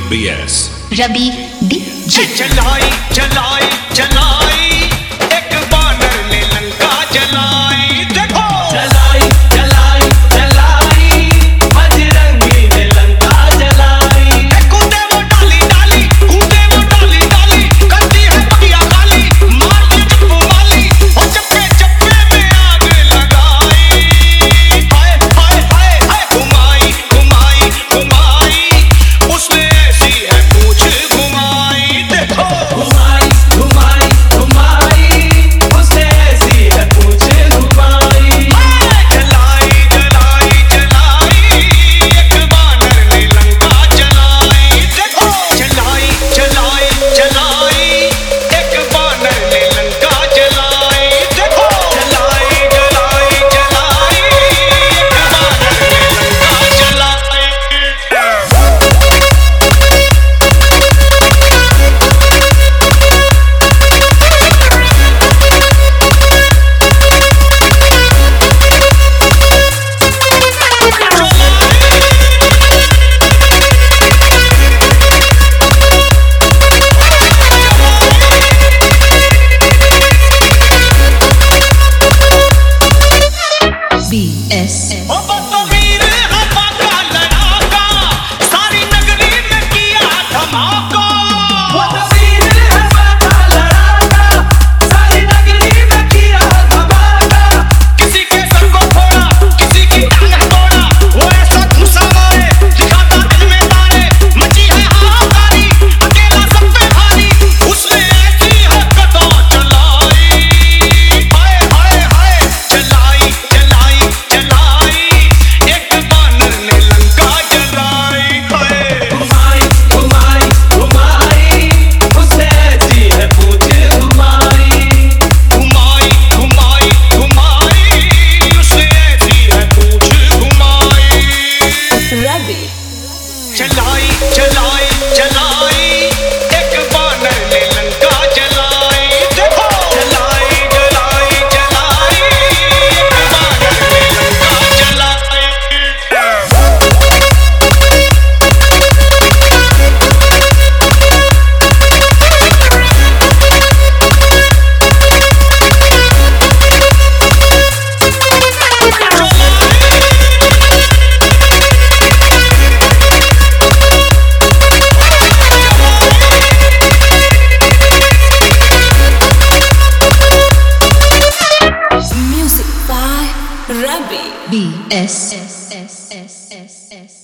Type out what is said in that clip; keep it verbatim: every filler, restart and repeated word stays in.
B S रवि DJ. चलाई चलाई चलाई एक बानर ने लंका जलाई। देखो चलाई चलाई चलाई बजरंगी ने लंका जलाई। कूदे वो डाली डाली कूदे वो डाली डाली करती है बगिया खाली मार के चप्पू माली और चप्पे चप्पे में आग लगाई। हाय हाय हाय हाय घुमाई घुमाई घुमाई उसने ऐसी है पूछ घुमाई। देखो घुमाई घुमाई घुमाई उसने ऐसी है पूछ घुमाई। जलाई जलाई जलाई एक बानर ने लंका जलाई। देखो जलाई जलाई जलाई एक बानर ने लंका जलाई। देखो जलाई जलाई जलाई एक बानर ने लंका बी एस ओ बतवीर हवा का लड़ाका सारी नगरी में किया धमाका। वो तस्वीर है बाबा लड़ाका सारी नगरी में किया धमाका। किसी के सर को फोड़ा किसी की टांग तोड़ा वो ऐसा घुसा मारे दिखाता दिल में तारे। मची है हाहाकारी अकेला सब पे भारी उसने ऐसी हरकतें चलाई। हाय हाय हाय चलाई चलाई चलाई एक बानर ने लंका जलाई। हाय घुमाई घुमाई घुमाई उसने ऐसी है पूछ घुमाई। घुमाई घुमाई घुमाई उसने ऐसी है पूछ घुमाई। रवि चलाई चलाई चलाई एक बानर ने लंका जलाई। देखो चलाई जलाई जलाई एक बानर ने लंका जलाई। Music by Ravi B S S S S S S